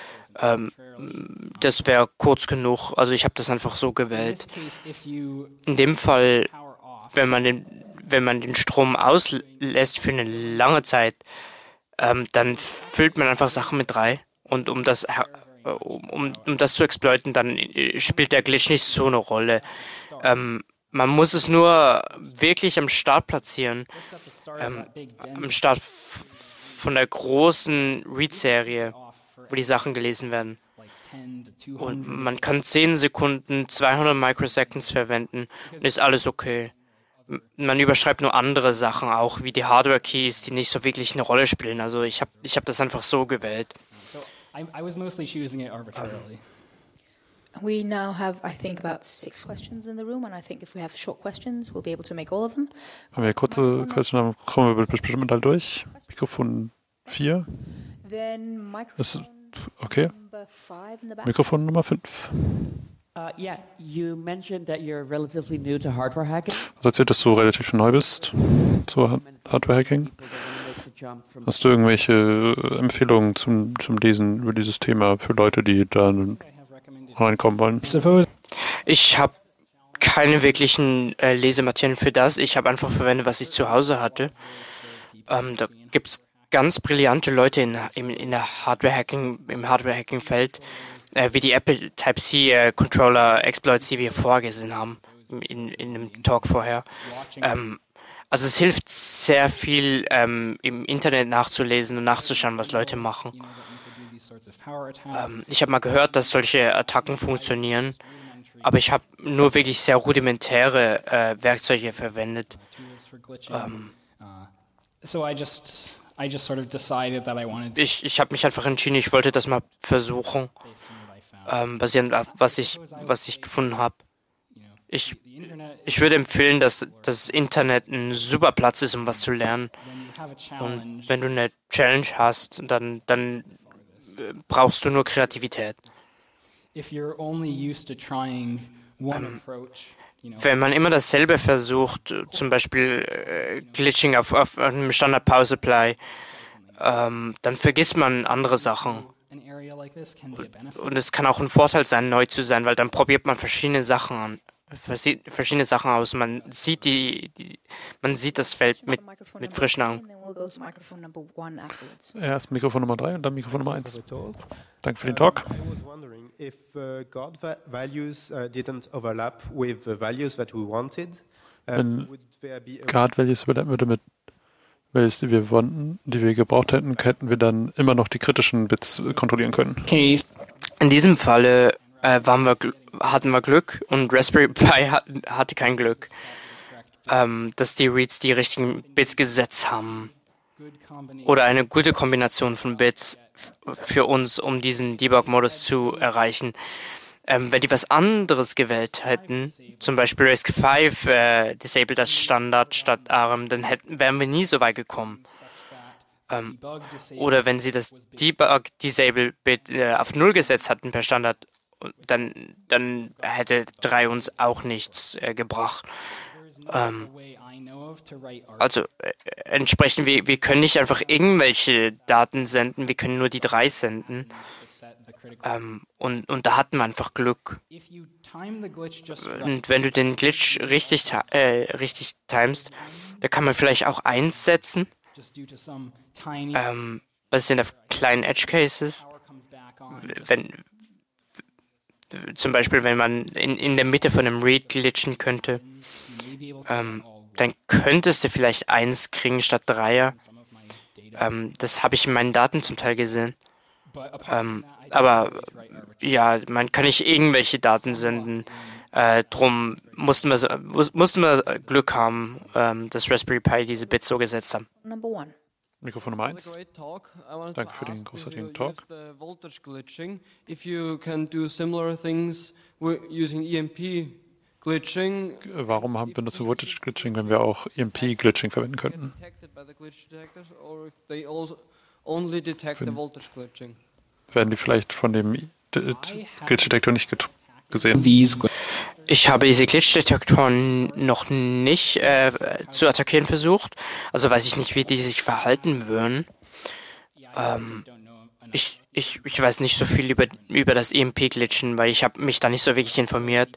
kurz genug. Also ich habe das einfach so in gewählt. this case, if you In dem Fall, power off, wenn man den Strom auslässt für eine lange Zeit, dann füllt man einfach Sachen mit 3. Und um das zu exploiten, dann spielt der Glitch nicht so eine Rolle. Man muss es nur wirklich am Start platzieren. just at the start of that big Am dense Start von der großen Read-Serie, off for wo die Sachen gelesen werden. like 10 to Und 200. man kann 10 Sekunden, 200 Microseconds verwenden und ist alles okay. Man überschreibt nur andere Sachen auch, wie die Hardware-Keys, die nicht so wirklich eine Rolle spielen. Also ich hab das einfach so gewählt. So I was mostly choosing it arbitrarily. We now have, I think, about 6 questions in the room, and I think if we have short questions, we'll be able to make all of them. Haben wir kurze Questions, dann kommen wir bestimmt alle durch. Mikrofon 4. Then Ist microphone okay. number 5 in the back. Mikrofon Nummer 5. Yeah, you mentioned that you're relatively new to hardware hacking. Du erzählt, dass du relativ neu bist zu Hardware-Hacking. People that wanna make the jump from Hast du irgendwelche Empfehlungen zum Lesen über dieses Thema für Leute, die da I have recommended. reinkommen wollen? Suppose Ich habe keine wirklichen Lesematerialien für das. Ich habe einfach verwendet, was ich zu Hause hatte. Da gibt es ganz brillante Leute im Hardware-Hacking-Feld, wie die Apple Type-C-Controller-Exploits, die wir vorgesehen haben in einem Talk vorher. Also es hilft sehr viel, im Internet nachzulesen und nachzuschauen, was Leute machen. Ich habe mal gehört, dass solche Attacken funktionieren, aber ich habe nur wirklich sehr rudimentäre Werkzeuge verwendet. Ich habe mich einfach entschieden, ich wollte das mal versuchen, basierend auf was ich gefunden habe. Ich würde empfehlen, dass das Internet ein super Platz ist, um was zu lernen. Und wenn du eine Challenge hast, dann brauchst du nur Kreativität. Wenn man immer dasselbe versucht, zum Beispiel Glitching auf einem Standard Power Supply, dann vergisst man andere Sachen. Und es kann auch ein Vorteil sein, neu zu sein, weil dann probiert man verschiedene Sachen aus. Man sieht das Feld mit frischen Augen. Erst Mikrofon Nummer 3 und dann Mikrofon Nummer 1. Danke für den Talk. If God values didn't overlap with the values that we wanted, wenn God Values überlappen würde mit Values, die wir wollten, die wir gebraucht hätten, hätten wir dann immer noch die kritischen Bits kontrollieren können. In diesem Falle hatten wir Glück und Raspberry Pi hatte kein Glück, dass die Reads die richtigen Bits gesetzt haben. Oder eine gute Kombination von Bits für uns, um diesen Debug-Modus zu erreichen. Wenn die was anderes gewählt hätten, zum Beispiel RISC-V disabled als Standard statt ARM, dann wären wir nie so weit gekommen. Oder wenn sie das Debug-Disable-Bit auf 0 gesetzt hatten per Standard, dann hätte 3 uns auch nichts gebracht. Entsprechend, wir können nicht einfach irgendwelche Daten senden, wir können nur die 3 senden. Und da hatten wir einfach Glück. Und wenn du den Glitch richtig timest, da kann man vielleicht auch 1 setzen, basierend auf kleinen Edge Cases. Zum Beispiel, wenn man in der Mitte von einem Read glitchen könnte, dann könntest du vielleicht 1 kriegen statt 3er. Das habe ich in meinen Daten zum Teil gesehen. Aber ja, man kann nicht irgendwelche Daten senden. Drum mussten wir Glück haben, dass Raspberry Pi diese Bits so gesetzt haben. Mikrofon Nummer 1. Danke für den großartigen Talk. Voltage glitching. If you can do similar things using EMP glitching. Warum benutzt du Voltage Glitching, wenn wir auch EMP Glitching verwenden könnten? Werden die vielleicht von dem Glitch-Detektor nicht gesehen? Ich habe diese Glitch-Detektoren noch nicht zu attackieren versucht. Also weiß ich nicht, wie die sich verhalten würden. Ich weiß nicht so viel über das EMP-Glitchen, weil ich habe mich da nicht so wirklich informiert.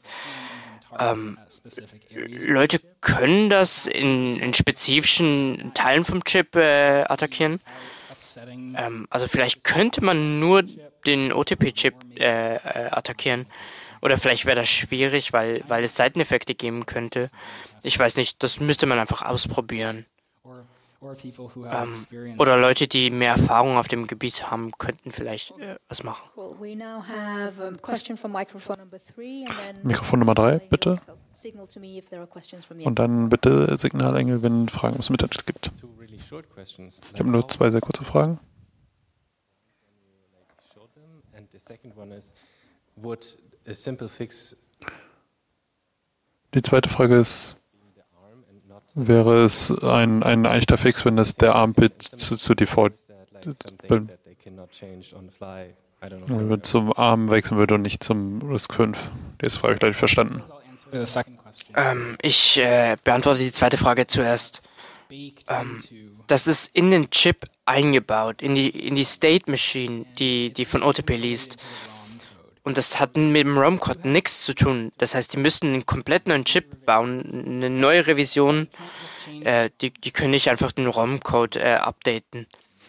Leute können das in spezifischen Teilen vom Chip attackieren. Also vielleicht könnte man nur den OTP-Chip attackieren. Oder vielleicht wäre das schwierig, weil es Seiteneffekte geben könnte. Ich weiß nicht, das müsste man einfach ausprobieren. Oder Leute, die mehr Erfahrung auf dem Gebiet haben, könnten vielleicht was machen. Mikrofon Nummer 3, bitte. Und dann bitte Signalengel, wenn Fragen aus dem Internet gibt. Ich habe nur 2 sehr kurze Fragen. Die zweite Frage ist, wäre es ein echter Fix, wenn es der ARM-Bit zu Default zum ARM wechseln würde und nicht zum RISC-V? Die ist Frage gleich verstanden. Ich beantworte die zweite Frage zuerst. Das ist in den Chip eingebaut, in die State Machine, die von OTP liest. Und das hat mit dem ROM-Code nichts zu tun. Das heißt, die müssen einen komplett neuen Chip bauen, eine neue Revision. Die können nicht einfach den ROM-Code updaten.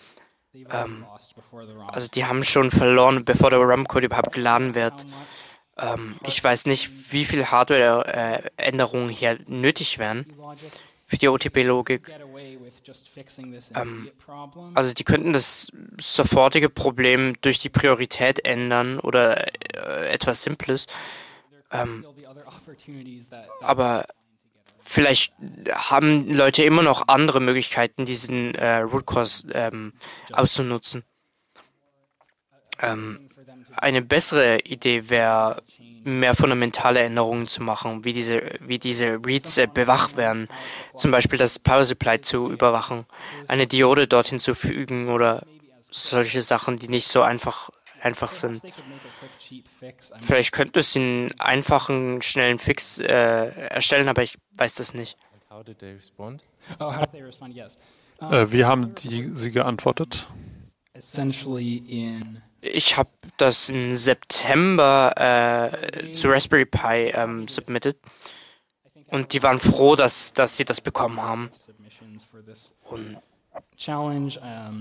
Also die haben schon verloren, bevor der ROM-Code überhaupt geladen wird. Ich weiß nicht, wie viel Hardware-Änderungen hier nötig wären. für die OTP-Logik. get away with just fixing this Ähm, immediate problem. Also die könnten das sofortige Problem durch die Priorität ändern oder etwas Simples. Still be other opportunities that Aber vielleicht haben Leute immer noch andere Möglichkeiten, diesen Root Cause auszunutzen. Eine bessere Idee wäre, mehr fundamentale Änderungen zu machen, wie diese Reads bewacht werden. Zum Beispiel das Power Supply zu überwachen, eine Diode dorthin zu fügen oder solche Sachen, die nicht so einfach sind. they could make a quick, cheap fix. Vielleicht könnte es einen einfachen, schnellen Fix erstellen, aber ich weiß das nicht. How did they respond? Oh, how did they respond? Yes. Wie haben sie geantwortet? Essentially in Ich habe das im September zu Raspberry Pi submitted und die waren froh, dass sie das bekommen haben. submissions for this Und challenge.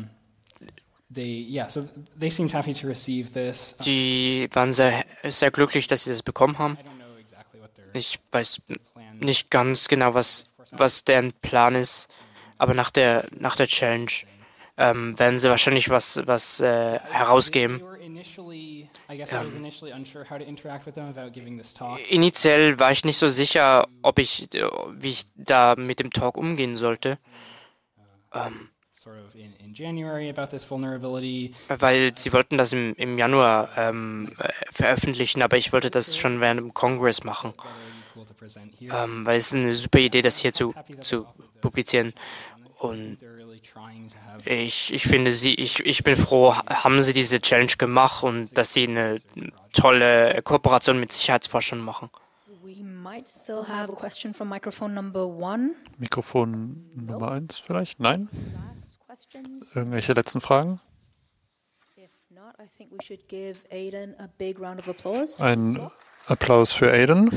So they seemed happy to receive this. die waren sehr, sehr glücklich, dass sie das bekommen haben. I don't know exactly what their Ich weiß plan nicht ganz genau, was deren Plan ist, aber nach der Challenge werden sie wahrscheinlich was herausgeben. We were initially, I guess I was initially unsure how to interact with them about giving this talk. Initiell war ich nicht so sicher, wie ich da mit dem Talk umgehen sollte, Sort of in January about this vulnerability. weil sie wollten das im Januar veröffentlichen, aber ich wollte das schon während dem Kongress machen, Cool to present here. weil es ist eine super Idee, das hier zu publizieren. Und They're really trying to have ich finde ich bin froh, haben sie diese Challenge gemacht und dass sie eine tolle Kooperation mit Sicherheitsforschern machen. We might still have a question from microphone number 1. Mikrofon Nummer 1 vielleicht? Nein? Last questions? Irgendwelche letzten Fragen? If not, I think we should give Aidan a big round of applause. Ein Applaus für Aidan.